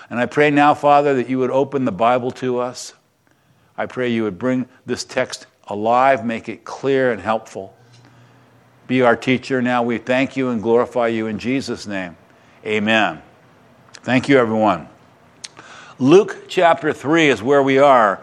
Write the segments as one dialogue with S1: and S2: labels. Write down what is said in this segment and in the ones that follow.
S1: And I pray now, Father, that you would open the Bible to us. I pray you would bring this text alive, make it clear and helpful. Be our teacher now. We thank you and glorify you in Jesus' name. Amen. Thank you, everyone. Luke chapter 3 is where we are.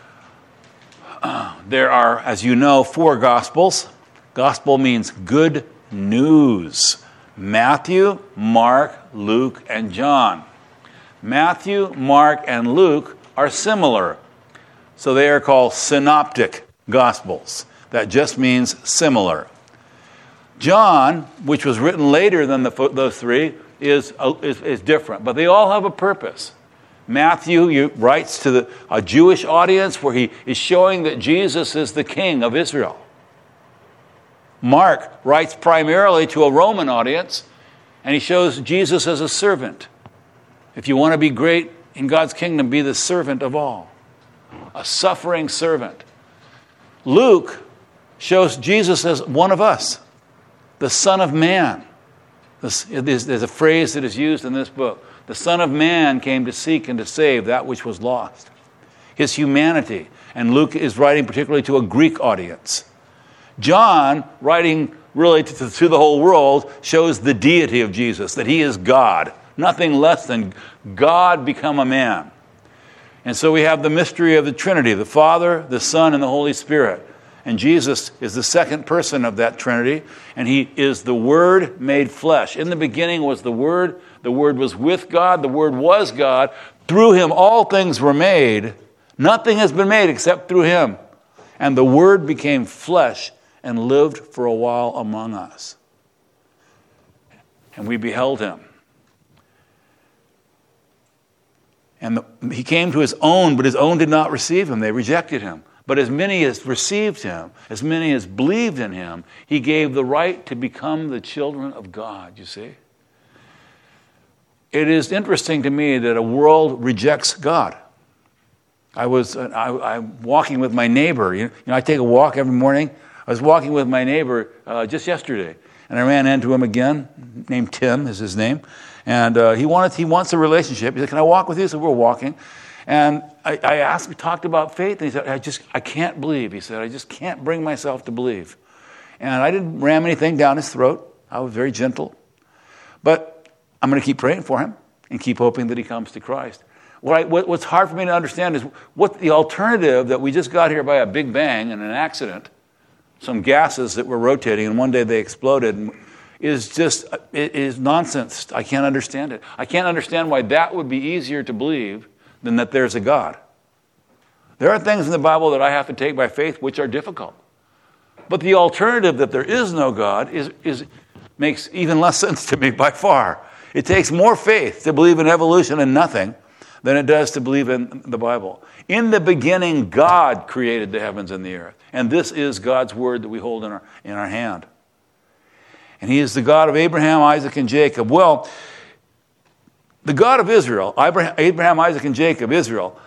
S1: There are, as you know, 4 Gospels. Gospel means good news. Matthew, Mark, Luke, and John. Matthew, Mark, and Luke are similar. So they are called synoptic Gospels. That just means similar. John, which was written later than those 3, is different. But they all have a purpose. Matthew writes to a Jewish audience where he is showing that Jesus is the king of Israel. Mark writes primarily to a Roman audience, and he shows Jesus as a servant. If you want to be great in God's kingdom, be the servant of all. A suffering servant. Luke shows Jesus as one of us, the Son of Man. There's a phrase that is used in this book. The Son of Man came to seek and to save that which was lost. His humanity. And Luke is writing particularly to a Greek audience. John, writing really to the whole world, shows the deity of Jesus, that he is God. Nothing less than God become a man. And so we have the mystery of the Trinity, the Father, the Son, and the Holy Spirit. And Jesus is the second person of that Trinity, and he is the Word made flesh. In the beginning was the Word was with God, the Word was God. Through him all things were made. Nothing has been made except through him. And the Word became flesh and lived for a while among us. And we beheld him. And he came to his own, but his own did not receive him. They rejected him. But as many as received him, as many as believed in him, he gave the right to become the children of God, you see. It is interesting to me that a world rejects God. I'm walking with my neighbor. You know, I take a walk every morning. I was walking with my neighbor just yesterday, and I ran into him again, named Tim is his name. And he wants a relationship. He said, "Can I walk with you?" So we're walking. And I asked, we talked about faith, and he said, I can't believe. He said, I just can't bring myself to believe. And I didn't ram anything down his throat. I was very gentle. But I'm going to keep praying for him and keep hoping that he comes to Christ. What's hard for me to understand is what the alternative that we just got here by a big bang and an accident, some gases that were rotating, and one day they exploded, is nonsense. I can't understand it. I can't understand why that would be easier to believe than that there's a God. There are things in the Bible that I have to take by faith which are difficult. But the alternative that there is no God makes even less sense to me by far. It takes more faith to believe in evolution and nothing than it does to believe in the Bible. In the beginning, God created the heavens and the earth. And this is God's word that we hold in our hand. And he is the God of Abraham, Isaac, and Jacob. Well, the God of Israel, Abraham, Isaac, and Jacob, Israel,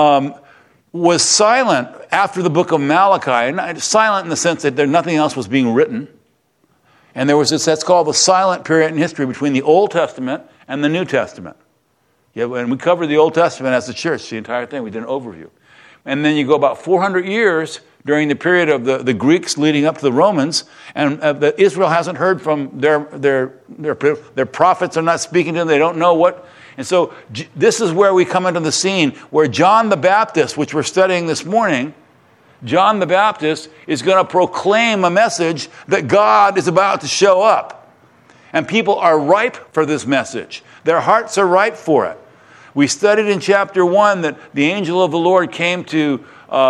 S1: was silent after the book of Malachi. And silent in the sense that nothing else was being written. And there was that's called the silent period in history between the Old Testament and the New Testament. Yeah, and we covered the Old Testament as the church, the entire thing. We did an overview. And then you go about 400 years during the period of the Greeks leading up to the Romans, and Israel hasn't heard from their prophets are not speaking to them. They don't know what. And so this is where we come into the scene where John the Baptist, which we're studying this morning, John the Baptist is going to proclaim a message that God is about to show up. And people are ripe for this message. Their hearts are ripe for it. We studied in chapter 1 that the angel of the Lord came to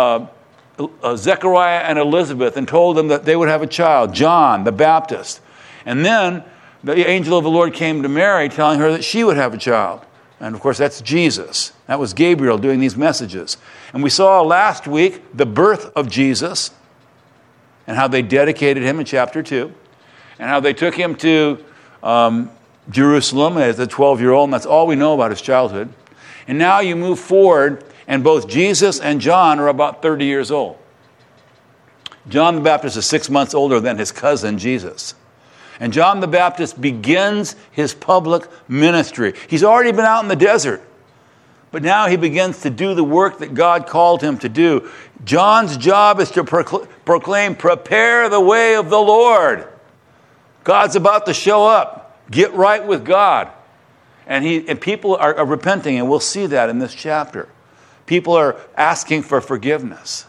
S1: Zechariah and Elizabeth and told them that they would have a child, John the Baptist. And then the angel of the Lord came to Mary telling her that she would have a child. And of course, that's Jesus. That was Gabriel doing these messages. And we saw last week the birth of Jesus and how they dedicated him in chapter 2 and how they took him to Jerusalem as a 12-year-old, and that's all we know about his childhood. And now you move forward, and both Jesus and John are about 30 years old. John the Baptist is 6 months older than his cousin Jesus. And John the Baptist begins his public ministry. He's already been out in the desert. But now he begins to do the work that God called him to do. John's job is to proclaim, prepare the way of the Lord. God's about to show up. Get right with God. And people are repenting, and we'll see that in this chapter. People are asking for forgiveness.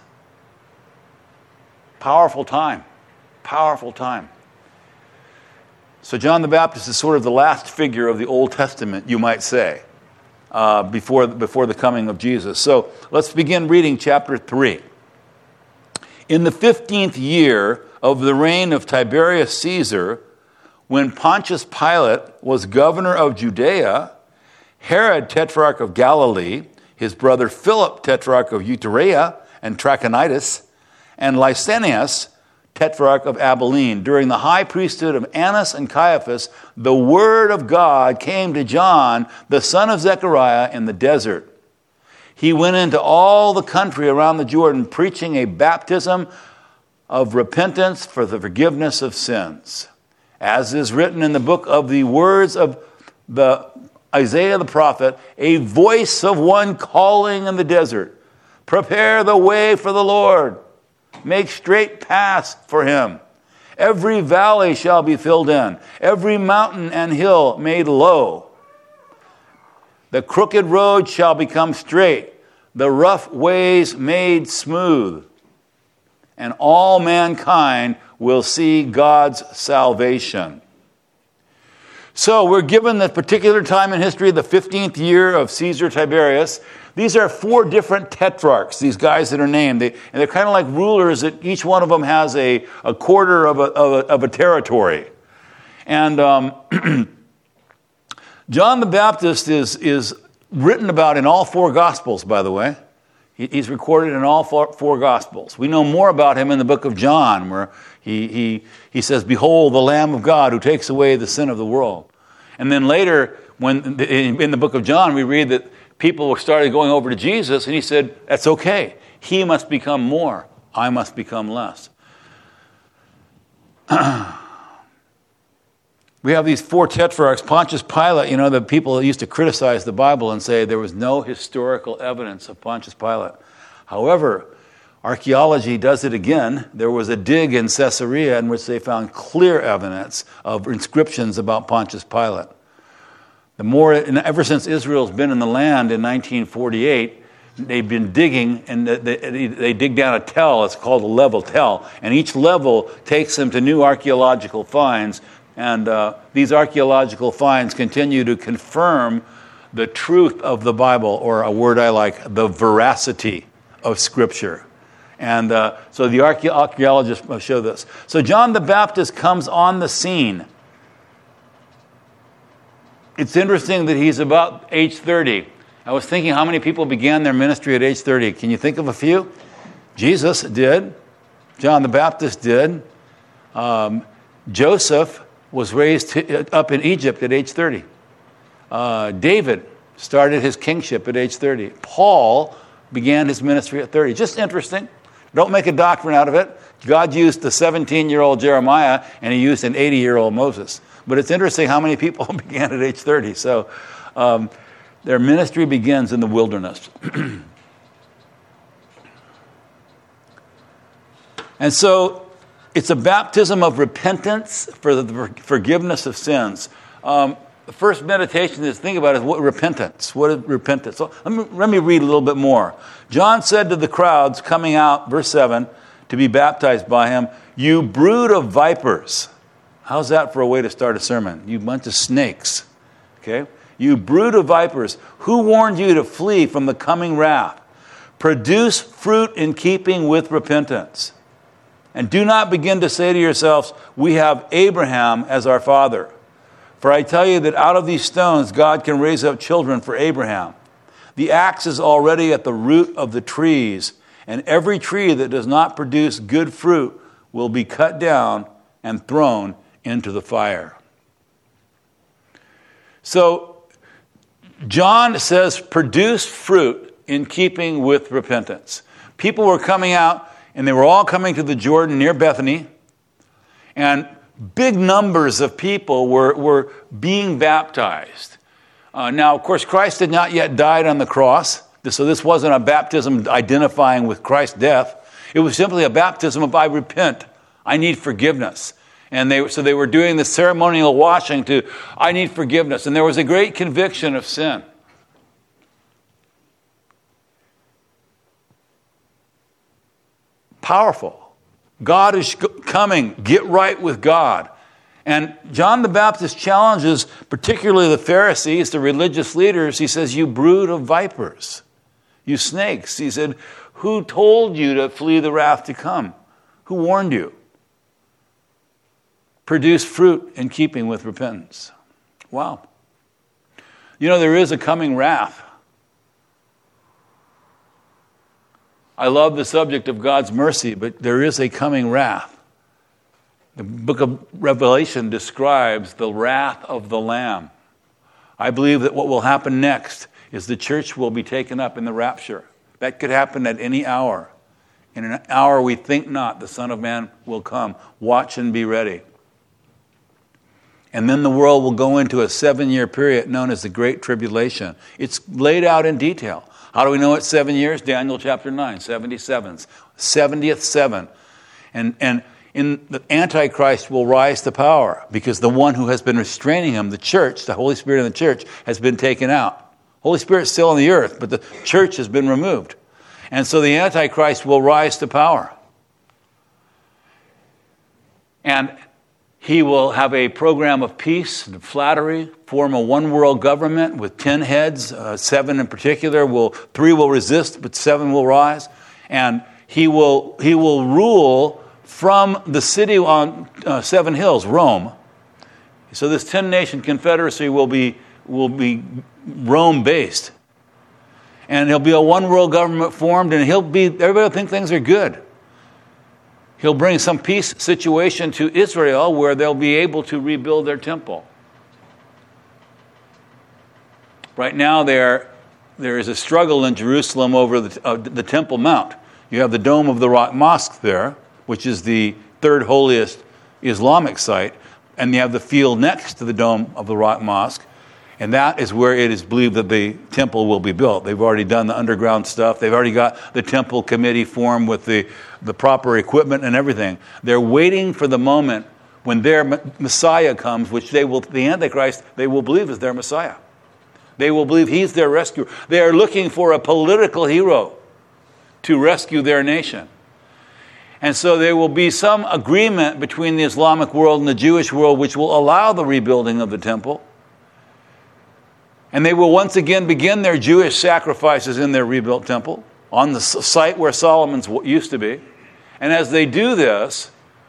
S1: Powerful time. Powerful time. So John the Baptist is sort of the last figure of the Old Testament, you might say, before the coming of Jesus. So let's begin reading chapter 3. In the 15th year of the reign of Tiberius Caesar, when Pontius Pilate was governor of Judea, Herod, tetrarch of Galilee, his brother Philip, tetrarch of Iturea and Trachonitis, and Lysanias, tetrarch of Abilene, during the high priesthood of Annas and Caiaphas, the word of God came to John, the son of Zechariah, in the desert. He went into all the country around the Jordan, preaching a baptism of repentance for the forgiveness of sins. As is written in the book of the words of the Isaiah the prophet, a voice of one calling in the desert, prepare the way for the Lord. Make straight paths for him. Every valley shall be filled in, every mountain and hill made low. The crooked road shall become straight, the rough ways made smooth, and all mankind will see God's salvation. So we're given that particular time in history, the 15th year of Caesar Tiberius. These are 4 different tetrarchs, these guys that are named. They're kind of like rulers that each one of them has a quarter of a territory. And John the Baptist is written about in all 4 Gospels, by the way. He's recorded in all 4 Gospels. We know more about him in the book of John, where he says, behold, the Lamb of God who takes away the sin of the world. And then later, when in the book of John, we read that people started going over to Jesus, and he said, that's okay. He must become more. I must become less. We have these 4 tetrarchs. Pontius Pilate, the people used to criticize the Bible and say there was no historical evidence of Pontius Pilate. However, archaeology does it again. There was a dig in Caesarea in which they found clear evidence of inscriptions about Pontius Pilate. Ever since Israel's been in the land in 1948, they've been digging, and they dig down a tell. It's called a level tell, and each level takes them to new archaeological finds. And these archaeological finds continue to confirm the truth of the Bible, or a word I like, the veracity of Scripture. And so the archaeologists show this. So John the Baptist comes on the scene. It's interesting that he's about age 30. I was thinking how many people began their ministry at age 30. Can you think of a few? Jesus did. John the Baptist did. Joseph was raised up in Egypt at age 30. David started his kingship at age 30. Paul began his ministry at 30. Just interesting. Don't make a doctrine out of it. God used the 17-year-old Jeremiah, and he used an 80-year-old Moses. But it's interesting how many people began at age 30. So their ministry begins in the wilderness. And so it's a baptism of repentance for the forgiveness of sins. The first meditation to think about is what repentance. What is repentance? So let me read a little bit more. John said to the crowds coming out, verse 7, to be baptized by him, you brood of vipers. How's that for a way to start a sermon? You bunch of snakes. Okay? You brood of vipers, who warned you to flee from the coming wrath? Produce fruit in keeping with repentance. And do not begin to say to yourselves, we have Abraham as our father. For I tell you that out of these stones God can raise up children for Abraham. The axe is already at the root of the trees, and every tree that does not produce good fruit will be cut down and thrown into the fire. So John says, produce fruit in keeping with repentance. People were coming out, and they were all coming to the Jordan near Bethany, and big numbers of people were being baptized. Now, of course, Christ had not yet died on the cross, so this wasn't a baptism identifying with Christ's death. It was simply a baptism of I repent, I need forgiveness. And they were doing the ceremonial washing to I need forgiveness. And there was a great conviction of sin. Powerful. God is coming. Get right with God. And John the Baptist challenges particularly the Pharisees, the religious leaders. He says, you brood of vipers, you snakes. He said, who told you to flee the wrath to come? Who warned you? Produce fruit in keeping with repentance. Wow. You know, there is a coming wrath. I love the subject of God's mercy, but there is a coming wrath. The book of Revelation describes the wrath of the Lamb. I believe that what will happen next is the church will be taken up in the rapture. That could happen at any hour. In an hour we think not, the Son of Man will come. Watch and be ready. And then the world will go into a 7-year period known as the Great Tribulation. It's laid out in detail. How do we know it's 7 years? Daniel chapter 9, 77s. 70th 7. And in the Antichrist will rise to power because the one who has been restraining him, the church, the Holy Spirit in the church, has been taken out. Holy Spirit's still on the earth, but the church has been removed. And so the Antichrist will rise to power. And he will have a program of peace and flattery, form a one-world government with 10 heads, 7 in particular. 3 will resist, but 7 will rise. And he will rule from the city on 7 hills, Rome. So this 10-nation confederacy will be Rome-based. And there'll be a one-world government formed, and everybody will think things are good. He'll bring some peace situation to Israel where they'll be able to rebuild their temple. Right now there is a struggle in Jerusalem over the Temple Mount. You have the Dome of the Rock Mosque there, which is the third holiest Islamic site, and you have the field next to the Dome of the Rock Mosque, and that is where it is believed that the temple will be built. They've already done the underground stuff. They've already got the temple committee formed with the proper equipment and everything. They're waiting for the moment when their Messiah comes, which the Antichrist, they will believe is their Messiah. They will believe he's their rescuer. They are looking for a political hero to rescue their nation. And so there will be some agreement between the Islamic world and the Jewish world which will allow the rebuilding of the temple. And they will once again begin their Jewish sacrifices in their rebuilt temple on the site where Solomon's used to be. And as they do this,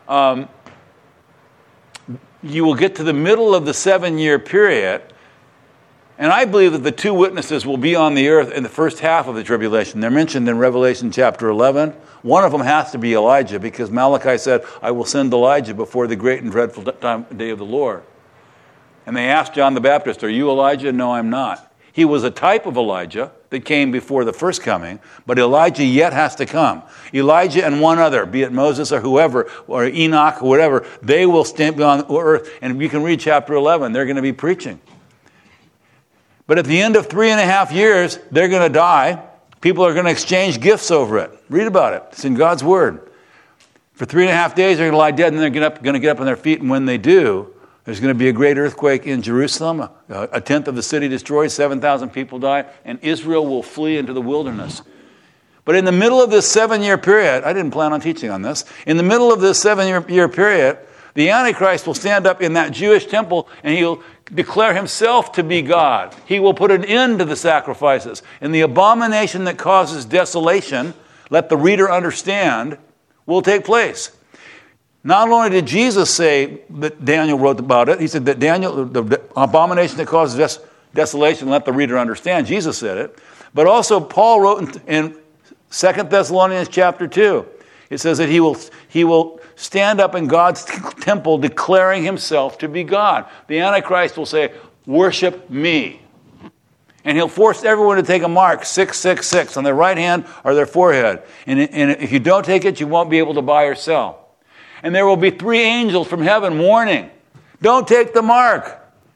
S1: you will get to the middle of the 7-year period. And I believe that the 2 witnesses will be on the earth in the first half of the tribulation. They're mentioned in Revelation chapter 11. One of them has to be Elijah because Malachi said, I will send Elijah before the great and dreadful day of the Lord. And they asked John the Baptist, are you Elijah? No, I'm not. He was a type of Elijah that came before the first coming, but Elijah yet has to come. Elijah and one other, be it Moses or whoever, or Enoch or whatever, they will stand on earth. And you can read chapter 11. They're going to be preaching. But at the end of 3.5 years, they're going to die. People are going to exchange gifts over it. Read about it. It's in God's Word. For 3.5 days, they're going to lie dead, and they're going to get up on their feet. And when they do, there's going to be a great earthquake in Jerusalem. A tenth of the city destroyed, 7,000 people die, and Israel will flee into the wilderness. But in the middle of this 7-year period, I didn't plan on teaching on this. In the middle of this 7-year period, the Antichrist will stand up in that Jewish temple, and he'll declare himself to be God. He will put an end to the sacrifices. And the abomination that causes desolation, let the reader understand, will take place. Not only did Jesus say that Daniel wrote about it, he said that the abomination that causes desolation, let the reader understand. Jesus said it. But also Paul wrote in 2 Thessalonians chapter 2. It says that he will stand up in God's temple declaring himself to be God. The Antichrist will say, worship me. And he'll force everyone to take a mark, 666, on their right hand or their forehead. And if you don't take it, you won't be able to buy or sell. And there will be 3 angels from heaven warning, don't take the mark.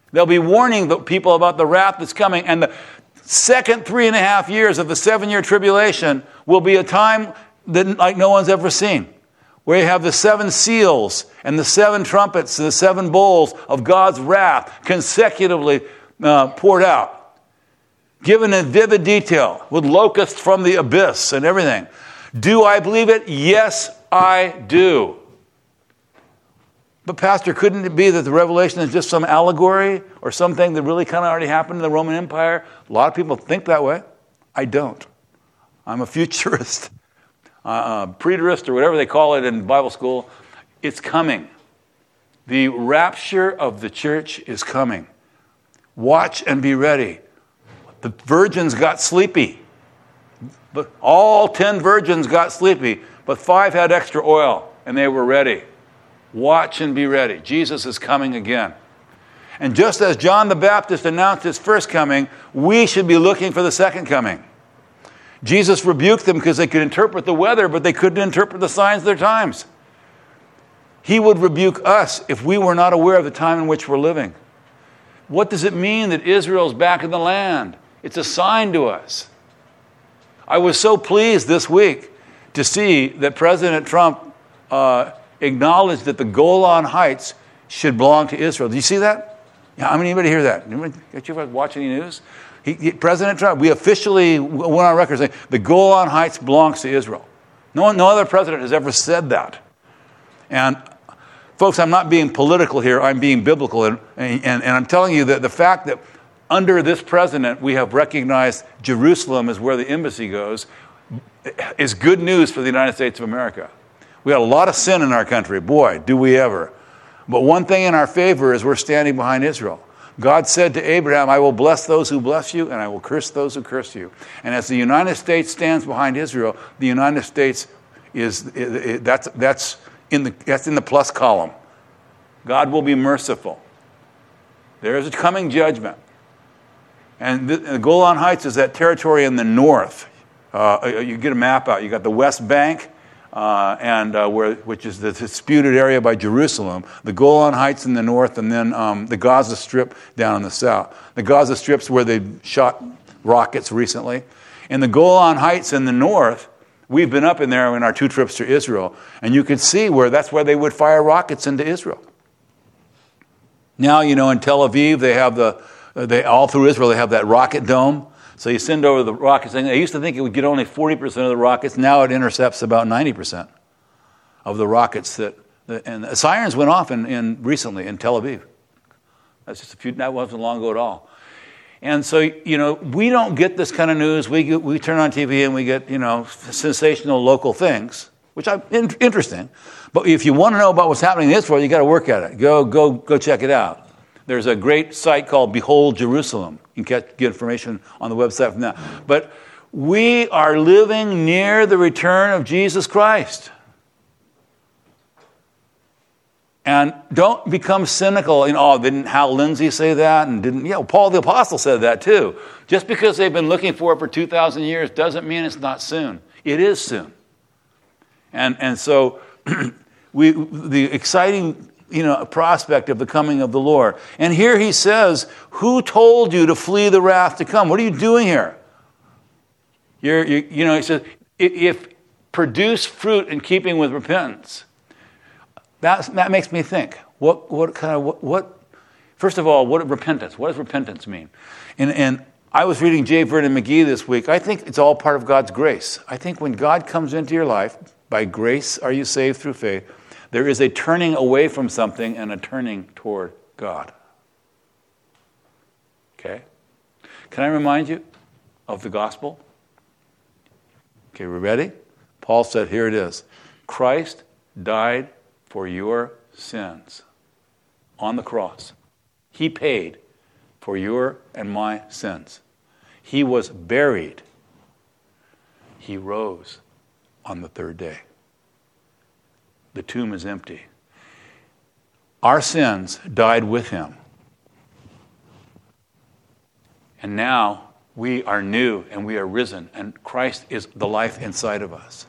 S1: They'll be warning the people about the wrath that's coming. And the second 3.5 years of the 7-year tribulation will be a time that like no one's ever seen, where you have the 7 seals and the 7 trumpets and the 7 bowls of God's wrath consecutively poured out, given in vivid detail with locusts from the abyss and everything. Do I believe it? Yes, I do. But Pastor, couldn't it be that the Revelation is just some allegory or something that really kind of already happened in the Roman Empire? A lot of people think that way. I don't. I'm a futurist, preterist, or whatever they call it in Bible school. It's coming. The rapture of the church is coming. Watch and be ready. The virgins got sleepy. But all 10 virgins got sleepy, but 5 had extra oil, and they were ready. Watch and be ready. Jesus is coming again. And just as John the Baptist announced his first coming, we should be looking for the second coming. Jesus rebuked them because they could interpret the weather, but they couldn't interpret the signs of their times. He would rebuke us if we were not aware of the time in which we're living. What does it mean that Israel's back in the land? It's a sign to us. I was so pleased this week to see that President Trump acknowledged that the Golan Heights should belong to Israel. Do you see that? Yeah, how many anybody hear that? Anybody get you watching the news? President Trump, we officially went on record saying the Golan Heights belongs to Israel. No other president has ever said that. And folks, I'm not being political here. I'm being biblical. And I'm telling you that the fact that under this president we have recognized Jerusalem as where the embassy goes is good news for the United States of America. We had a lot of sin in our country. Boy, do we ever. But one thing in our favor is we're standing behind Israel. God said to Abraham, I will bless those who bless you, and I will curse those who curse you. And as the United States stands behind Israel, the United States that's in the plus column. God will be merciful. There is a coming judgment. And the Golan Heights is that territory in the north. You get a map out. You got the West Bank, which is the disputed area by Jerusalem, the Golan Heights in the north, and then the Gaza Strip down in the south. The Gaza Strip's where they shot rockets recently. In the Golan Heights in the north, we've been up in there in our 2 trips to Israel, and you can see that's where they would fire rockets into Israel. Now, in Tel Aviv, they have all through Israel, they have that rocket dome. So you send over the rockets. I used to think it would get only 40% of the rockets. Now it intercepts about 90% of the rockets and the sirens went off recently in Tel Aviv. That wasn't long ago at all. And so, we don't get this kind of news. We turn on TV and we get, sensational local things, which are interesting. But if you want to know about what's happening in Israel, you got to work at it. Go check it out. There's a great site called Behold Jerusalem. You can get information on the website from that. But we are living near the return of Jesus Christ. And don't become cynical. Didn't Hal Lindsey say that? And Paul the Apostle said that too. Just because they've been looking for it for 2,000 years doesn't mean it's not soon. It is soon. And so the exciting prospect of the coming of the Lord. And here he says, who told you to flee the wrath to come? What are you doing here? He says, if produce fruit in keeping with repentance. That makes me think. First of all, repentance? What does repentance mean? And I was reading J. Vernon McGee this week. I think it's all part of God's grace. I think when God comes into your life, by grace are you saved through faith, there is a turning away from something and a turning toward God. Okay? Can I remind you of the gospel? Okay, we ready? Paul said, here it is. Christ died for your sins on the cross. He paid for your and my sins. He was buried. He rose on the 3rd day. The tomb is empty. Our sins died with him. And now we are new and we are risen, and Christ is the life inside of us.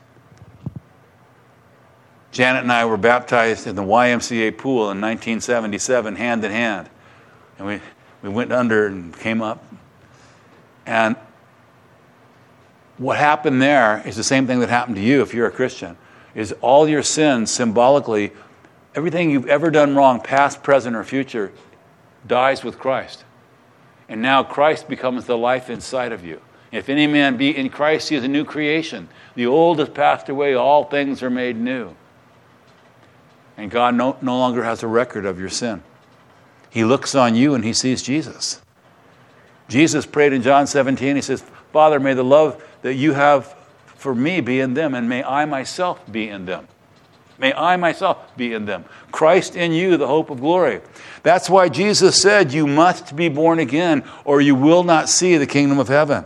S1: Janet and I were baptized in the YMCA pool in 1977, hand in hand. And we went under and came up. And what happened there is the same thing that happened to you if you're a Christian, is all your sins symbolically, everything you've ever done wrong, past, present, or future, dies with Christ. And now Christ becomes the life inside of you. If any man be in Christ, he is a new creation. The old has passed away, all things are made new. And God no longer has a record of your sin. He looks on you and he sees Jesus. Jesus prayed in John 17, he says, Father, may the love that you have for me be in them, and may I myself be in them. May I myself be in them. Christ in you, the hope of glory. That's why Jesus said, you must be born again, or you will not see the kingdom of heaven.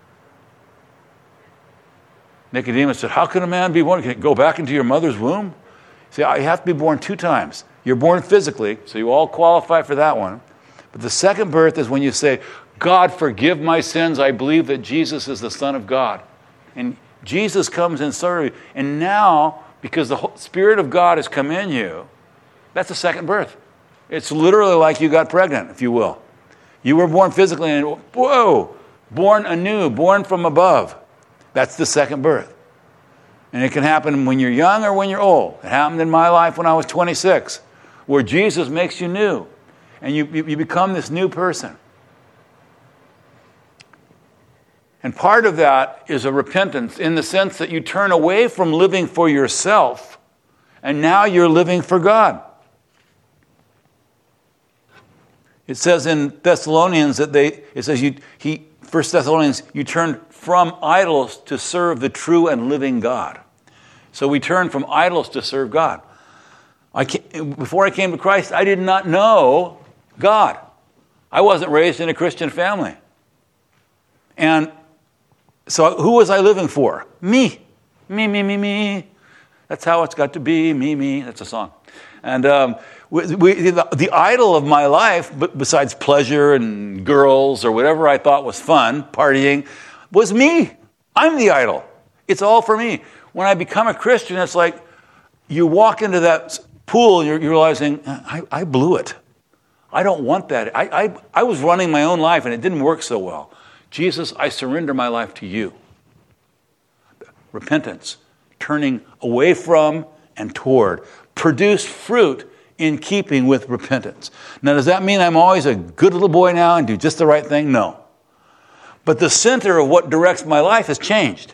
S1: Nicodemus said, how can a man be born? Can it go back into your mother's womb? See, you have to be born 2 times. You're born physically, so you all qualify for that one. But the second birth is when you say, God, forgive my sins. I believe that Jesus is the Son of God. And Jesus comes inside of you. And now, because the Spirit of God has come in you, that's the second birth. It's literally like you got pregnant, if you will. You were born physically and, whoa, born anew, born from above. That's the second birth. And it can happen when you're young or when you're old. It happened in my life when I was 26, where Jesus makes you new. And you become this new person. And part of that is a repentance in the sense that you turn away from living for yourself and now you're living for God. It says in Thessalonians that 1 Thessalonians, you turn from idols to serve the true and living God. So we turn from idols to serve God. Before I came to Christ, I did not know God. I wasn't raised in a Christian family. And so who was I living for? Me. Me. That's how it's got to be. Me. That's a song. And the idol of my life, besides pleasure and girls or whatever I thought was fun, partying, was me. I'm the idol. It's all for me. When I become a Christian, it's like you walk into that pool and you're realizing, I blew it. I don't want that. I was running my own life and it didn't work so well. Jesus, I surrender my life to you. Repentance, turning away from and toward. Produce fruit in keeping with repentance. Now, does that mean I'm always a good little boy now and do just the right thing? No. But the center of what directs my life has changed.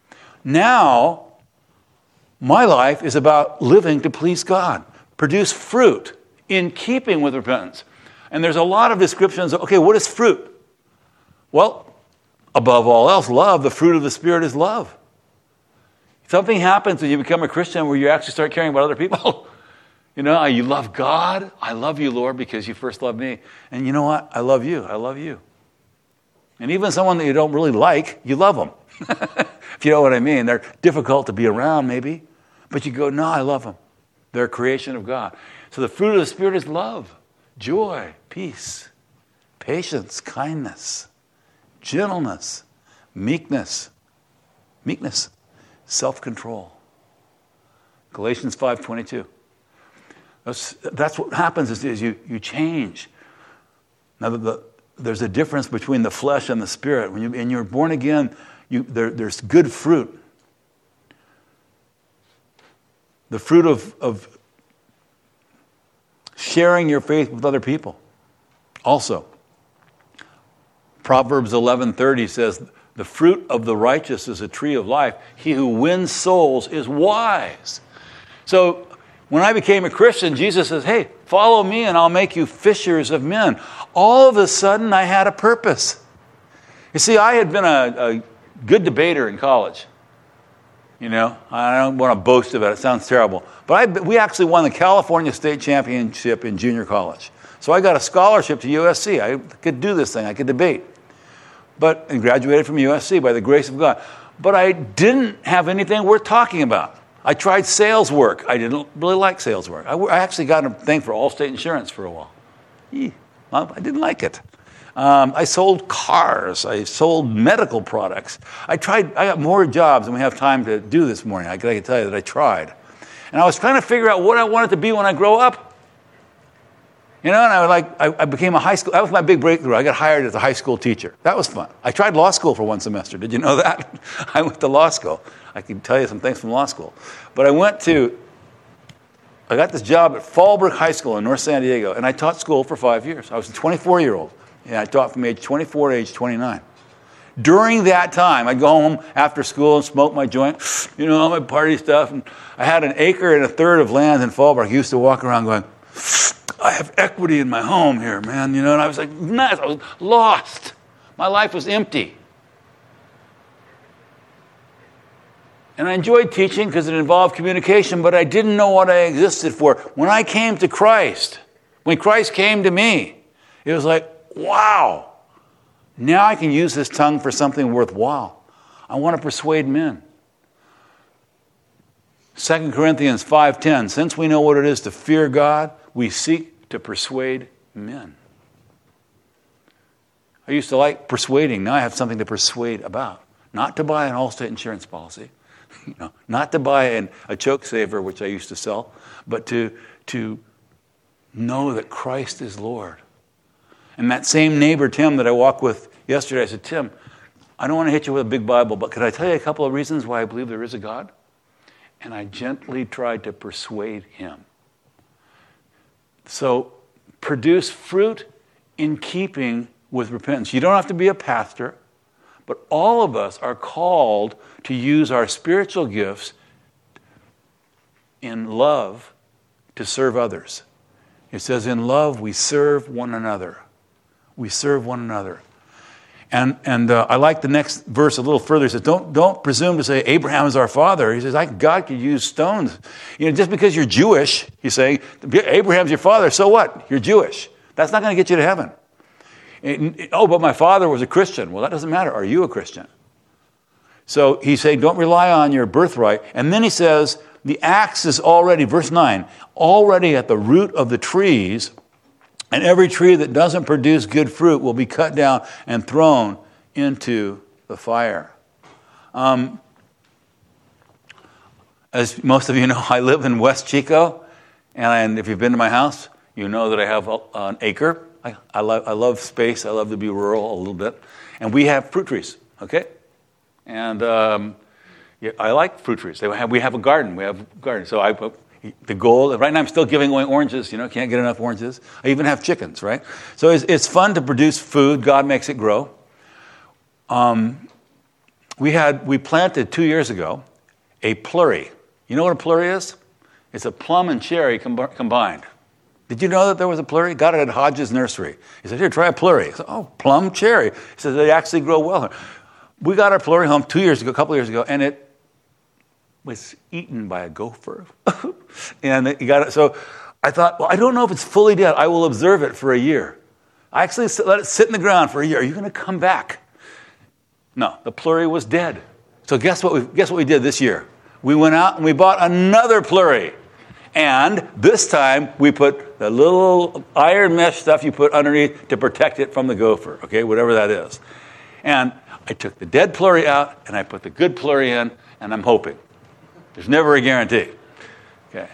S1: Now, my life is about living to please God. Produce fruit in keeping with repentance. And there's a lot of descriptions of, okay, what is fruit? Well, above all else, love. The fruit of the Spirit is love. Something happens when you become a Christian where you actually start caring about other people. You love God. I love you, Lord, because you first loved me. And you know what? I love you. I love you. And even someone that you don't really like, you love them. If you know what I mean. They're difficult to be around, maybe. But you go, no, I love them. They're a creation of God. So the fruit of the Spirit is love, joy, peace, patience, kindness, gentleness, meekness, self-control. Galatians 5:22. That's what happens is you change. Now, there's a difference between the flesh and the spirit. When you're born again, there's good fruit. The fruit of sharing your faith with other people. Also, Proverbs 11:30 says, the fruit of the righteous is a tree of life. He who wins souls is wise. So when I became a Christian, Jesus says, hey, follow me and I'll make you fishers of men. All of a sudden, I had a purpose. You see, I had been a good debater in college. I don't want to boast about it. It sounds terrible. But we actually won the California State Championship in junior college. So I got a scholarship to USC. I could do this thing. I could debate. And graduated from USC by the grace of God. But I didn't have anything worth talking about. I tried sales work. I didn't really like sales work. I actually got a thing for Allstate Insurance for a while. I didn't like it. I sold cars. I sold medical products. I got more jobs than we have time to do this morning. I can tell you that I tried. And I was trying to figure out what I wanted to be when I grow up. You know, and I became a high school, that was my big breakthrough. I got hired as a high school teacher. That was fun. I tried law school for one semester. Did you know that? I went to law school. I can tell you some things from law school. But I got this job at Fallbrook High School in North San Diego, and I taught school for 5 years. I was a 24-year-old, and I taught from age 24 to age 29. During that time, I'd go home after school and smoke my joint, you know, all my party stuff. And I had an acre and a third of land in Fallbrook. I used to walk around going, I have equity in my home here, man. You know, and I was like, nuts. I was lost. My life was empty. And I enjoyed teaching because it involved communication, but I didn't know what I existed for. When I came to Christ, when Christ came to me, it was like, wow. Now I can use this tongue for something worthwhile. I want to persuade men. 2 Corinthians 5:10, since we know what it is to fear God, we seek to persuade men. I used to like persuading. Now I have something to persuade about. Not to buy an Allstate insurance policy. You know, not to buy a choke saver, which I used to sell, but to know that Christ is Lord. And that same neighbor, Tim, that I walked with yesterday, I said, Tim, I don't want to hit you with a big Bible, but could I tell you a couple of reasons why I believe there is a God? And I gently tried to persuade him. So produce fruit in keeping with repentance. You don't have to be a pastor, but all of us are called to use our spiritual gifts in love to serve others. It says, in love we serve one another. We serve one another. And I like the next verse a little further. It says, don't presume to say Abraham is our father. He says, God could use stones. You know, just because you're Jewish, he's saying, Abraham's your father, so what? You're Jewish. That's not going to get you to heaven. But my father was a Christian. Well, that doesn't matter. Are you a Christian? So he's saying, don't rely on your birthright. And then he says, the axe is already, verse 9, already at the root of the trees, and every tree that doesn't produce good fruit will be cut down and thrown into the fire. As most of you know, I live in West Chico, and if you've been to my house, you know that I have an acre. I love space. I love to be rural a little bit. And we have fruit trees, okay? And I like fruit trees. We have a garden. So the goal, right now I'm still giving away oranges, you know, can't get enough oranges. I even have chickens, right? So it's fun to produce food. God makes it grow. We planted 2 years ago a plurry. You know what a plurry is? It's a plum and cherry combined. Did you know that there was a plurry? Got it at Hodges Nursery. He said, here, try a plurry. I said, oh, plum, cherry. He said, they actually grow well. We got our plurry home a couple of years ago, and it was eaten by a gopher. And he got it. So I thought, well, I don't know if it's fully dead. I will observe it for a year. I actually let it sit in the ground for a year. Are you going to come back? No, the plurry was dead. So guess what we did this year? We went out and we bought another plurry. And this time we put the little iron mesh stuff you put underneath to protect it from the gopher, okay, whatever that is. And I took the dead plurry out and I put the good plurry in, and I'm hoping. There's never a guarantee. Okay.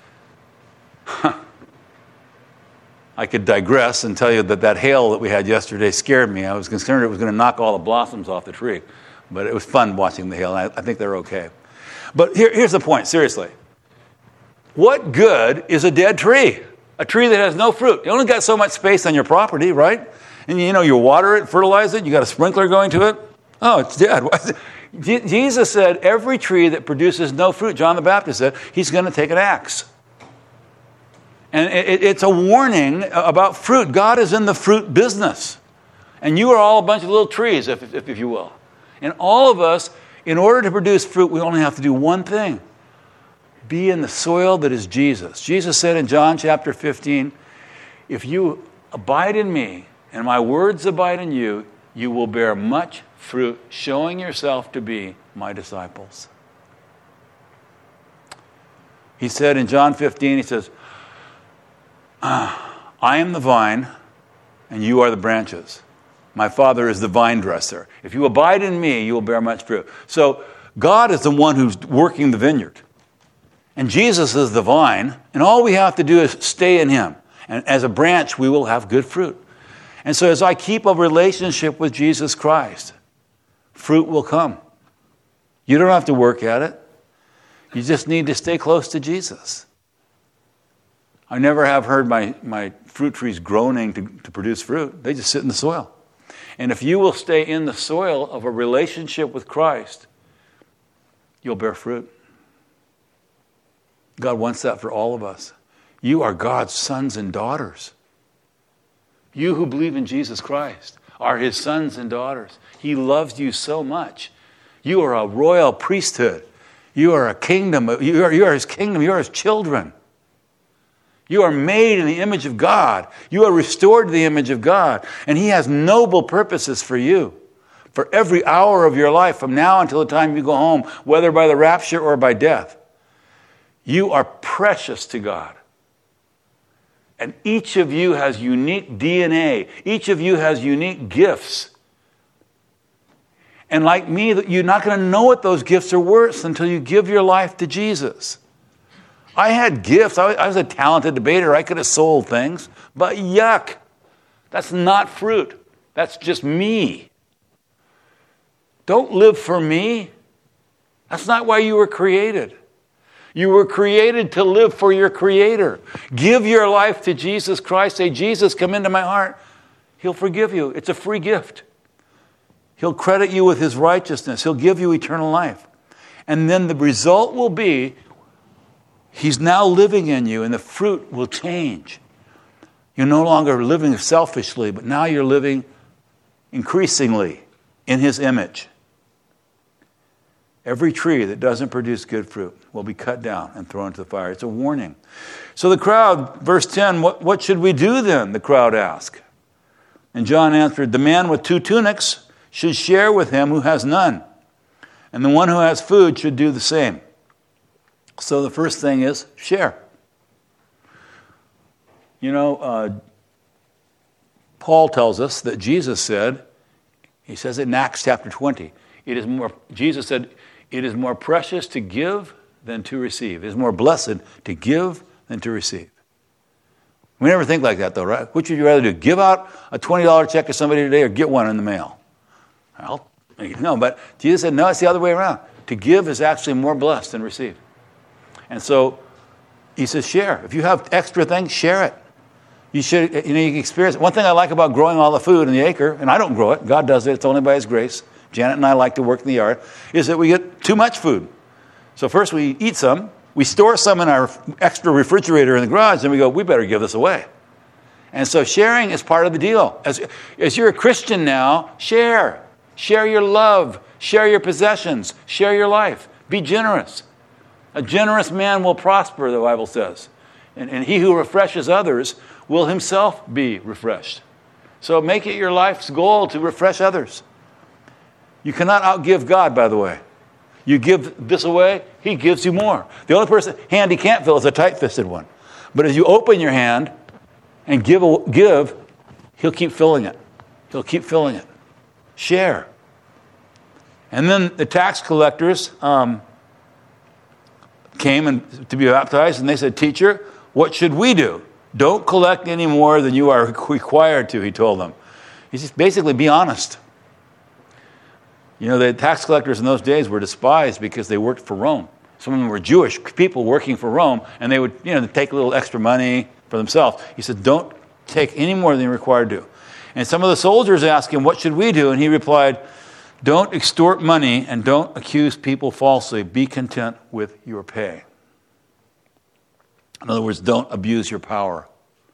S1: I could digress and tell you that hail that we had yesterday scared me. I was concerned it was going to knock all the blossoms off the tree. But it was fun watching the hail, and I think they're okay. But here's the point, seriously. What good is a dead tree? A tree that has no fruit. You only got so much space on your property, right? And you water it, fertilize it, you got a sprinkler going to it. Oh, it's dead. Jesus said every tree that produces no fruit, John the Baptist said, he's going to take an axe. And it's a warning about fruit. God is in the fruit business. And you are all a bunch of little trees, if you will. And all of us, in order to produce fruit, we only have to do one thing. Be in the soil that is Jesus. Jesus said in John chapter 15, if you abide in me and my words abide in you, you will bear much fruit, showing yourself to be my disciples. He said in John 15, he says, I am the vine and you are the branches. My Father is the vine dresser. If you abide in me, you will bear much fruit. So God is the one who's working the vineyard. And Jesus is the vine, and all we have to do is stay in him. And as a branch, we will have good fruit. And so as I keep a relationship with Jesus Christ, fruit will come. You don't have to work at it. You just need to stay close to Jesus. I never have heard my fruit trees groaning to produce fruit. They just sit in the soil. And if you will stay in the soil of a relationship with Christ, you'll bear fruit. God wants that for all of us. You are God's sons and daughters. You who believe in Jesus Christ are his sons and daughters. He loves you so much. You are a royal priesthood. You are a kingdom. You are his kingdom. You are his children. You are made in the image of God. You are restored to the image of God. And he has noble purposes for you. For every hour of your life, from now until the time you go home, whether by the rapture or by death. You are precious to God. And each of you has unique DNA. Each of you has unique gifts. And like me, you're not going to know what those gifts are worth until you give your life to Jesus. I had gifts. I was a talented debater. I could have sold things. But yuck. That's not fruit. That's just me. Don't live for me. That's not why you were created. You were created to live for your Creator. Give your life to Jesus Christ. Say, Jesus, come into my heart. He'll forgive you. It's a free gift. He'll credit you with his righteousness. He'll give you eternal life. And then the result will be he's now living in you, and the fruit will change. You're no longer living selfishly, but now you're living increasingly in his image. Every tree that doesn't produce good fruit will be cut down and thrown into the fire. It's a warning. So the crowd, verse 10, what should we do then? The crowd asked. And John answered, the man with 2 tunics should share with him who has none. And the one who has food should do the same. So the first thing is share. You know, Paul tells us that Jesus said, he says it in Acts chapter 20, Jesus said, it is more precious to give than to receive. It is more blessed to give than to receive. We never think like that though, right? Which would you rather do? Give out a $20 check to somebody today or get one in the mail? Well, no, but Jesus said, no, it's the other way around. To give is actually more blessed than receive. And so he says, share. If you have extra things, share it. You should, you can experience it. One thing I like about growing all the food in the acre, and I don't grow it, God does it, it's only by his grace. Janet and I like to work in the yard, is that we get too much food. So first we eat some, we store some in our extra refrigerator in the garage, and we go, we better give this away. And so sharing is part of the deal. As you're a Christian now, share. Share your love. Share your possessions. Share your life. Be generous. A generous man will prosper, the Bible says. And he who refreshes others will himself be refreshed. So make it your life's goal to refresh others. You cannot outgive God, by the way. You give this away, he gives you more. The only hand he can't fill is a tight-fisted one. But as you open your hand and give, he'll keep filling it. He'll keep filling it. Share. And then the tax collectors came to be baptized, and they said, teacher, what should we do? Don't collect any more than you are required to, he told them. He says, basically, be honest. You know, the tax collectors in those days were despised because they worked for Rome. Some of them were Jewish people working for Rome, and they would, take a little extra money for themselves. He said, don't take any more than you're required to. And some of the soldiers asked him, what should we do? And he replied, don't extort money and don't accuse people falsely. Be content with your pay. In other words, don't abuse your power.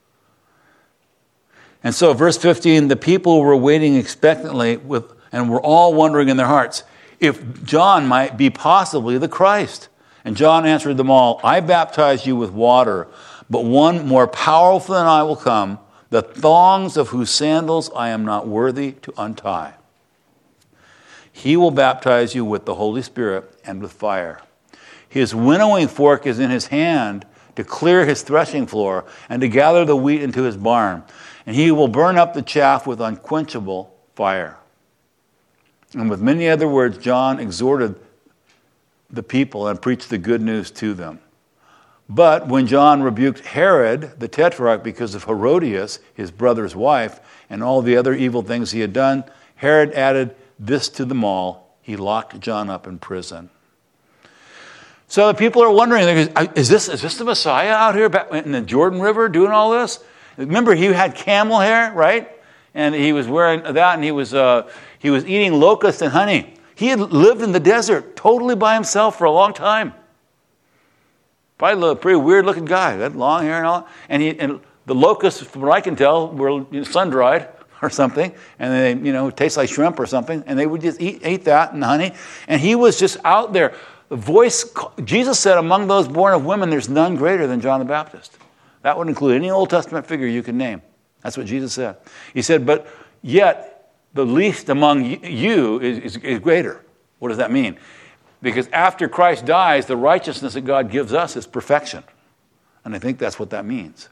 S1: And so, verse 15, the people were waiting expectantly and were all wondering in their hearts if John might be possibly the Christ. And John answered them all, I baptize you with water, but one more powerful than I will come, the thongs of whose sandals I am not worthy to untie. He will baptize you with the Holy Spirit and with fire. His winnowing fork is in his hand to clear his threshing floor and to gather the wheat into his barn. And he will burn up the chaff with unquenchable fire. And with many other words, John exhorted the people and preached the good news to them. But when John rebuked Herod, the tetrarch, because of Herodias, his brother's wife, and all the other evil things he had done, Herod added this to them all. He locked John up in prison. So the people are wondering, is this the Messiah out here back in the Jordan River doing all this? Remember, he had camel hair, right? And he was wearing that, and he was eating locusts and honey. He had lived in the desert totally by himself for a long time. Probably a pretty weird-looking guy. That long hair and all. And the locusts, from what I can tell, were sun-dried or something, and they, taste like shrimp or something, and they would just eat that and honey. And he was just out there. The voice, Jesus said, among those born of women, there's none greater than John the Baptist. That would include any Old Testament figure you can name. That's what Jesus said. He said, but yet the least among you is greater. What does that mean? Because after Christ dies, the righteousness that God gives us is perfection. And I think that's what that means.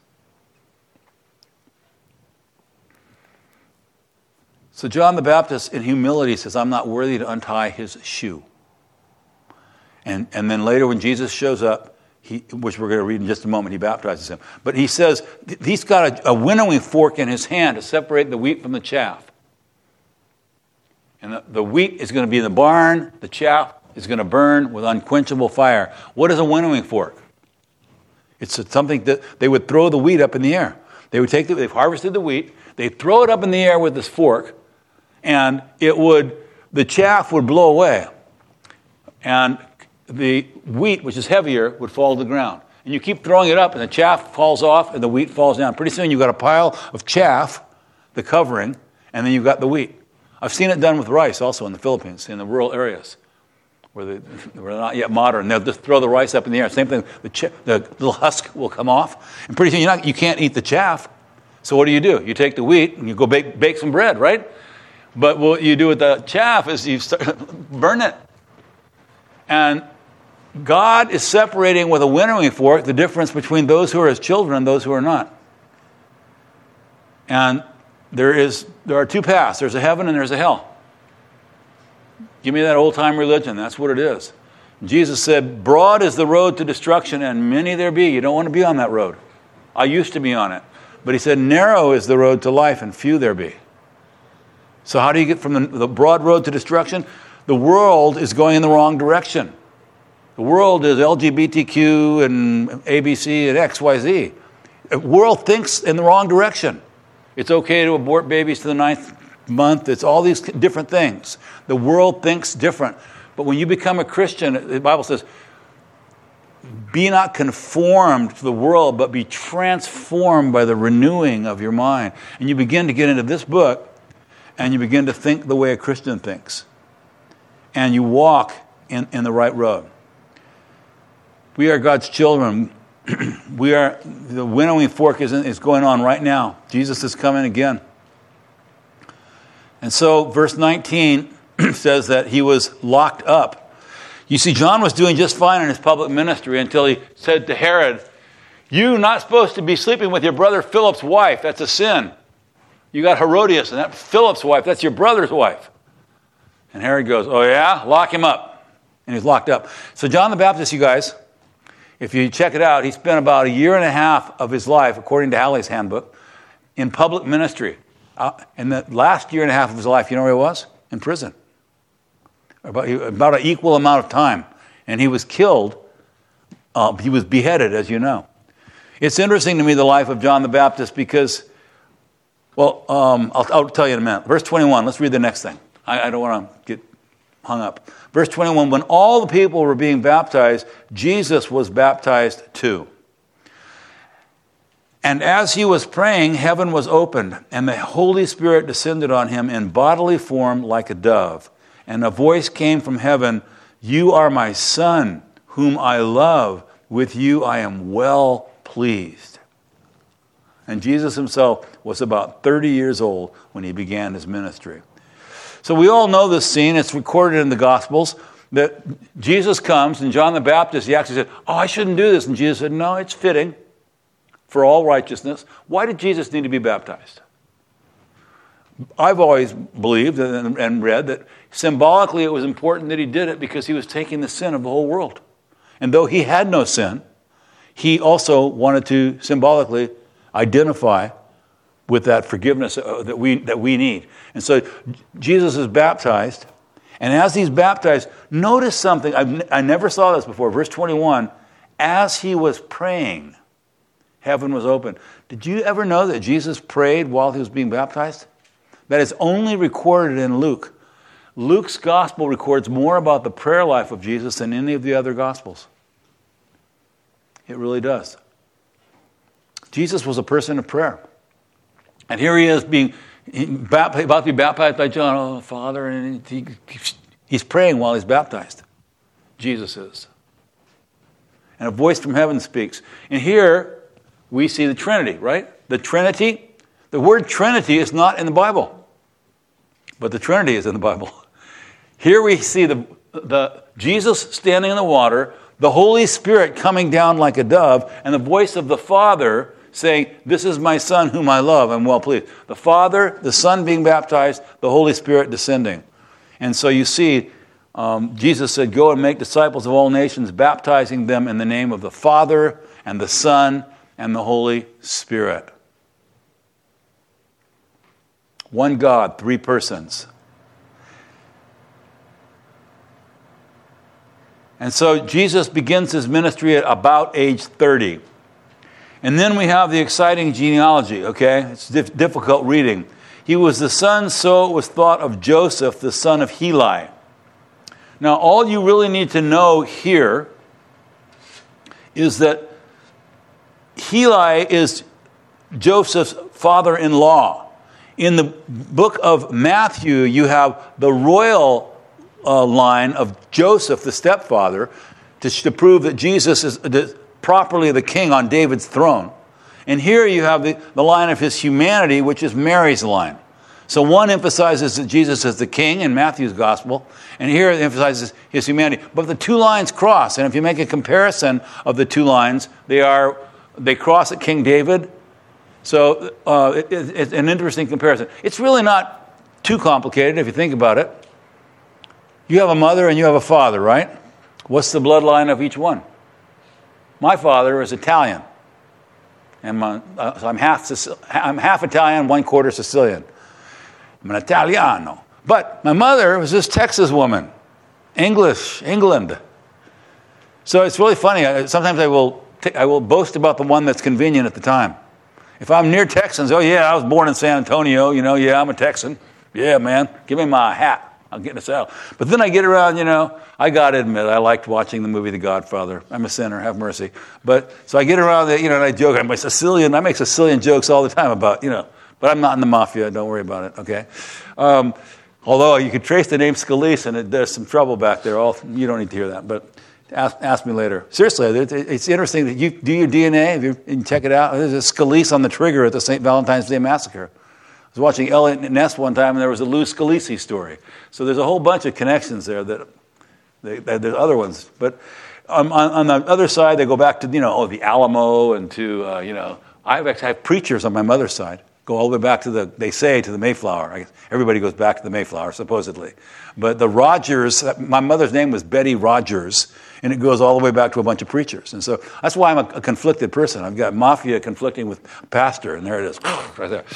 S1: So John the Baptist, in humility, says, I'm not worthy to untie his shoe. And then later when Jesus shows up, which we're going to read in just a moment, he baptizes him. But he says he's got a winnowing fork in his hand to separate the wheat from the chaff. And the wheat is going to be in the barn, the chaff is going to burn with unquenchable fire. What is a winnowing fork? It's something that they would throw the wheat up in the air. They would they've harvested the wheat, they'd throw it up in the air with this fork, and the chaff would blow away. And the wheat, which is heavier, would fall to the ground. And you keep throwing it up, and the chaff falls off, and the wheat falls down. Pretty soon you've got a pile of chaff, the covering, and then you've got the wheat. I've seen it done with rice also in the Philippines, in the rural areas, where they're not yet modern. They'll just throw the rice up in the air. Same thing, the little husk will come off, and pretty soon you can't eat the chaff. So what do? You take the wheat, and you go bake some bread, right? But what you do with the chaff is you burn it. And God is separating with a winnowing fork the difference between those who are his children and those who are not. And there are two paths. There's a heaven and there's a hell. Give me that old-time religion. That's what it is. Jesus said, broad is the road to destruction, and many there be. You don't want to be on that road. I used to be on it. But he said, narrow is the road to life, and few there be. So how do you get from the broad road to destruction? The world is going in the wrong direction. The world is LGBTQ and ABC and XYZ. The world thinks in the wrong direction. It's okay to abort babies to the 9th month. It's all these different things. The world thinks different. But when you become a Christian, the Bible says, be not conformed to the world, but be transformed by the renewing of your mind. And you begin to get into this book, and you begin to think the way a Christian thinks. And you walk in the right road. We are God's children. The winnowing fork is going on right now. Jesus is coming again. And so verse 19 says that he was locked up. You see, John was doing just fine in his public ministry until he said to Herod, you're not supposed to be sleeping with your brother Philip's wife. That's a sin. You got Herodias, and that's Philip's wife. That's your brother's wife. And Herod goes, oh yeah? Lock him up. And he's locked up. So John the Baptist, you guys, if you check it out, he spent about 1.5 years of his life, according to Halley's handbook, in public ministry. In the last 1.5 years of his life, you know where he was? In prison. About an equal amount of time. And he was killed. He was beheaded, as you know. It's interesting to me, the life of John the Baptist, because, I'll tell you in a minute. Verse 21, let's read the next thing. I don't want to get hung up. Verse 21, when all the people were being baptized, Jesus was baptized too. And as he was praying, heaven was opened, and the Holy Spirit descended on him in bodily form like a dove. And a voice came from heaven, you are my Son, whom I love. With you I am well pleased. And Jesus himself was about 30 years old when he began his ministry. So we all know this scene. It's recorded in the Gospels that Jesus comes, and John the Baptist, he actually said, I shouldn't do this. And Jesus said, no, it's fitting for all righteousness. Why did Jesus need to be baptized? I've always believed and read that symbolically it was important that he did it because he was taking the sin of the whole world. And though he had no sin, he also wanted to symbolically identify with that forgiveness that we need. And so Jesus is baptized, and as he's baptized, notice something. I never saw this before. Verse 21, as he was praying, heaven was open. Did you ever know that Jesus prayed while he was being baptized? That is only recorded in Luke. Luke's gospel records more about the prayer life of Jesus than any of the other gospels. It really does. Jesus was a person of prayer. And here he is about to be baptized by John. Oh, Father, and he's praying while he's baptized. Jesus is. And a voice from heaven speaks. And here we see the Trinity, right? The Trinity. The word Trinity is not in the Bible, but the Trinity is in the Bible. Here we see the Jesus standing in the water, the Holy Spirit coming down like a dove, and the voice of the Father saying, this is my Son whom I love, I'm well pleased. The Father, the Son being baptized, the Holy Spirit descending. And so you see, Jesus said, go and make disciples of all nations, baptizing them in the name of the Father and the Son and the Holy Spirit. One God, three persons. And so Jesus begins his ministry at about age 30. And then we have the exciting genealogy, okay? It's difficult reading. He was the son, so it was thought, of Joseph, the son of Heli. Now, all you really need to know here is that Heli is Joseph's father-in-law. In the book of Matthew, you have the royal line of Joseph, the stepfather, to prove that Jesus is properly the king on David's throne. And here you have the line of his humanity, which is Mary's line. So one emphasizes that Jesus is the king in Matthew's gospel, and here it emphasizes his humanity. But the two lines cross, and if you make a comparison of the two lines, they cross at King David. So it's an interesting comparison. It's really not too complicated if you think about it. You have a mother and you have a father, right? What's the bloodline of each one? My father is Italian, and so I'm half Italian, 1/4 Sicilian. I'm an Italiano. But my mother was this Texas woman, England. So it's really funny. Sometimes I will boast about the one that's convenient at the time. If I'm near Texans, oh yeah, I was born in San Antonio, yeah, I'm a Texan. Yeah, man, give me my hat. I'll get in the saddle. But then I get around, I got to admit, I liked watching the movie The Godfather. I'm a sinner, have mercy. But so I get around, and I joke, I'm a Sicilian. I make Sicilian jokes all the time about, but I'm not in the mafia. Don't worry about it, okay? Although you could trace the name Scalise, and there's some trouble back there. You don't need to hear that, but ask me later. Seriously, it's interesting that you do your DNA, you can check it out. There's a Scalise on the trigger at the St. Valentine's Day Massacre. I was watching Elliot Ness one time, and there was a Lou Scalise story. So there's a whole bunch of connections there that there's other ones. But on the other side, they go back to, the Alamo and to, I actually have preachers on my mother's side. Go all the way back to the Mayflower. I guess everybody goes back to the Mayflower, supposedly. But the Rogers, my mother's name was Betty Rogers, and it goes all the way back to a bunch of preachers. And so that's why I'm a conflicted person. I've got mafia conflicting with pastor, and there it is, right there.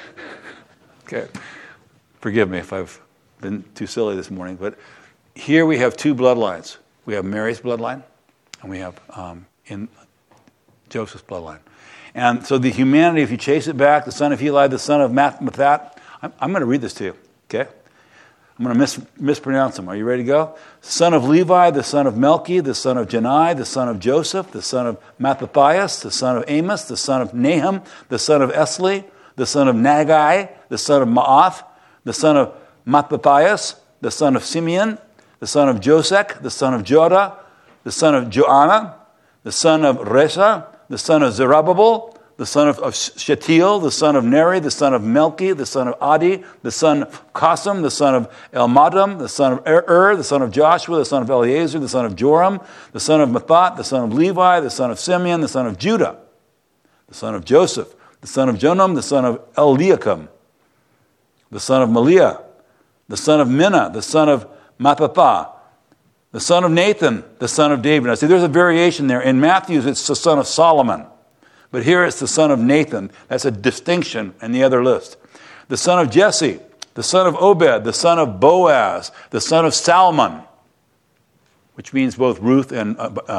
S1: Okay, forgive me if I've been too silly this morning, but here we have two bloodlines. We have Mary's bloodline, and we have in Joseph's bloodline. And so the humanity, if you chase it back, the son of Heli, the son of Mathat, I'm going to read this to you, okay? I'm going to mispronounce them. Are you ready to go? Son of Levi, the son of Melchi, the son of Janai, the son of Joseph, the son of Mattathias, the son of Amos, the son of Nahum, the son of Esli, the son of Nagai, the son of Maath, the son of Mattathias, the son of Simeon, the son of Josek, the son of Joda, the son of Joanna, the son of Resa, the son of Zerubbabel, the son of Shealtiel, the son of Neri, the son of Melchi, the son of Adi, the son of Qasim, the son of Elmadam, the son of the son of Joshua, the son of Eleazar, the son of Joram, the son of Mathat, the son of Levi, the son of Simeon, the son of Judah, the son of Joseph, the son of Jonam, the son of Eliakim, the son of Maliah, the son of Minna, the son of Mattatha, The son of Nathan, the son of David. Now see, there's a variation there. In Matthew's, it's the son of Solomon. But here it's the son of Nathan. That's a distinction in the other list. The son of Jesse, the son of Obed, the son of Boaz, the son of Salmon, which means both Ruth and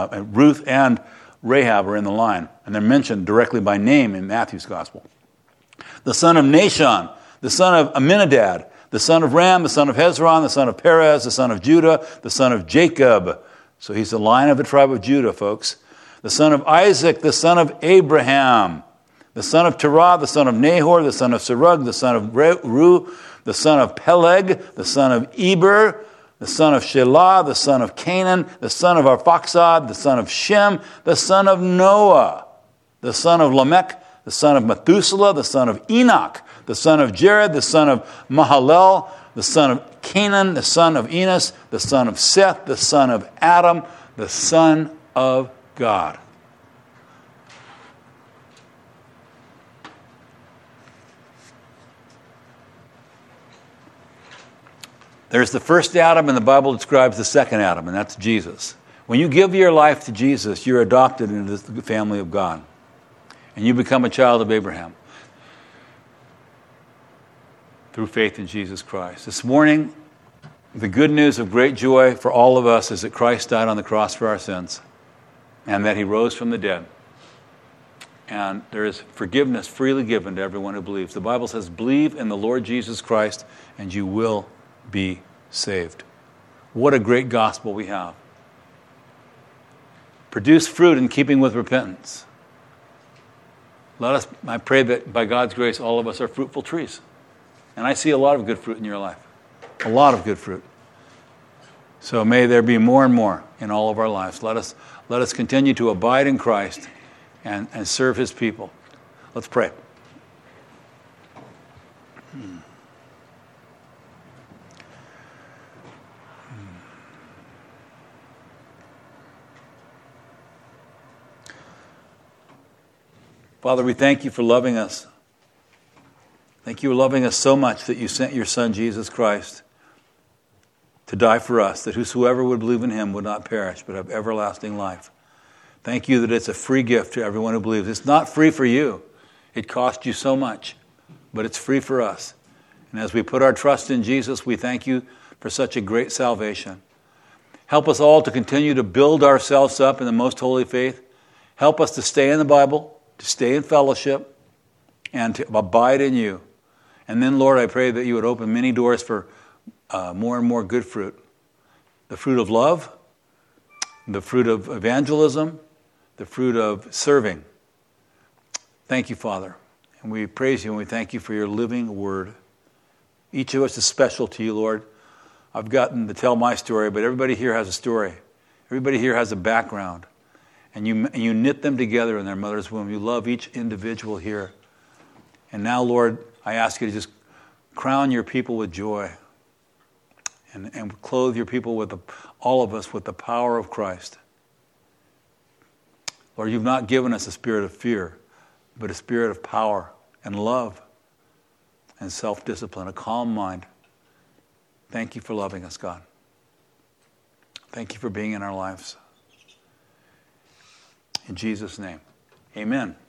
S1: Rahab are in the line. And they're mentioned directly by name in Matthew's gospel. The son of Nahshon, the son of Amminadab, the son of Ram, the son of Hezron, the son of Perez, the son of Judah, the son of Jacob. So he's the line of the tribe of Judah, folks. The son of Isaac, the son of Abraham, the son of Terah, the son of Nahor, the son of Serug, the son of Ru, the son of Peleg, the son of Eber, the son of Shelah, the son of Canaan, the son of Arphaxad, the son of Shem, the son of Noah, the son of Lamech, the son of Methuselah, the son of Enoch, the son of Jared, the son of Mahalalel, the son of Canaan, the son of Enos, the son of Seth, the son of Adam, the son of God. There's the first Adam, and the Bible describes the second Adam, and that's Jesus. When you give your life to Jesus, you're adopted into the family of God, and you become a child of Abraham through faith in Jesus Christ. This morning, the good news of great joy for all of us is that Christ died on the cross for our sins, and that he rose from the dead. And there is forgiveness freely given to everyone who believes. The Bible says, believe in the Lord Jesus Christ, and you will be saved. What a great gospel we have. Produce fruit in keeping with repentance. I pray that by God's grace, all of us are fruitful trees. And I see a lot of good fruit in your life. A lot of good fruit. So may there be more and more in all of our lives. Let us continue to abide in Christ and serve his people. Let's pray. Father, we thank you for loving us. Thank you for loving us so much that you sent your Son, Jesus Christ, to die for us, that whosoever would believe in him would not perish, but have everlasting life. Thank you that it's a free gift to everyone who believes. It's not free for you. It cost you so much, but it's free for us. And as we put our trust in Jesus, we thank you for such a great salvation. Help us all to continue to build ourselves up in the most holy faith. Help us to stay in the Bible, to stay in fellowship, and to abide in you. And then, Lord, I pray that you would open many doors for more and more good fruit. The fruit of love, the fruit of evangelism, the fruit of serving. Thank you, Father. And we praise you and we thank you for your living word. Each of us is special to you, Lord. I've gotten to tell my story, but everybody here has a story. Everybody here has a background. And you knit them together in their mother's womb. You love each individual here. And now, Lord, I ask you to just crown your people with joy and clothe your people with all of us with the power of Christ. Lord, you've not given us a spirit of fear, but a spirit of power and love and self-discipline, a calm mind. Thank you for loving us, God. Thank you for being in our lives. In Jesus' name, amen.